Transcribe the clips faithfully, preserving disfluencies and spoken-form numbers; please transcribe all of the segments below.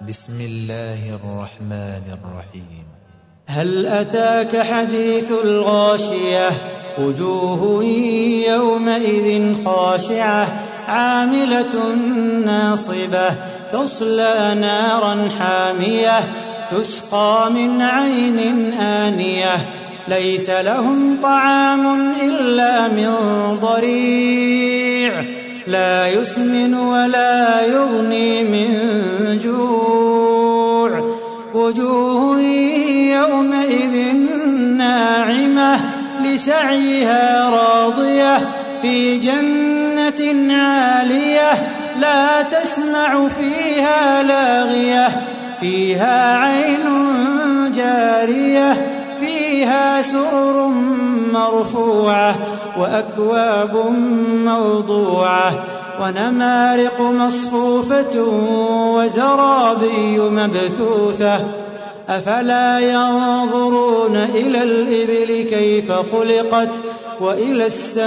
بسم الله الرحمن الرحيم. هل أتاك حديث الغاشية وجوه يومئذ خاشعة عاملة ناصبة تصلى نارا حامية تسقى من عين آنية ليس لهم طعام إلا من ضريع لا يسمن ولا يغني من جوع وجوه يومئذ ناعمة لسعيها راضية في جنة عالية لا تسمع فيها لاغية فيها عين جارية فيها سرر مرفوعة وأكواب موضوعة ونمارق مصفوفة وزرابي مبثوثة أفلا ينظرون إلى الإبل كيف خلقت وإلى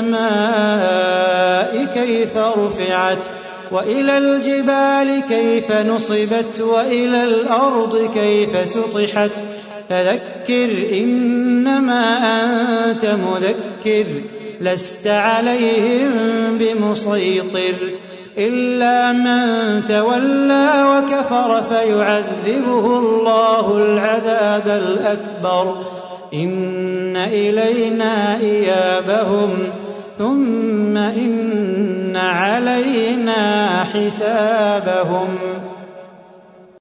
السماء كيف رفعت وإلى الجبال كيف نصبت وإلى الأرض كيف سطحت فذكر إنما أنت مذكر لست عليهم بمسيطر إلا من تولى وكفر فيعذبه الله العذاب الأكبر إن إلينا إيابهم ثم إن علينا حسابهم.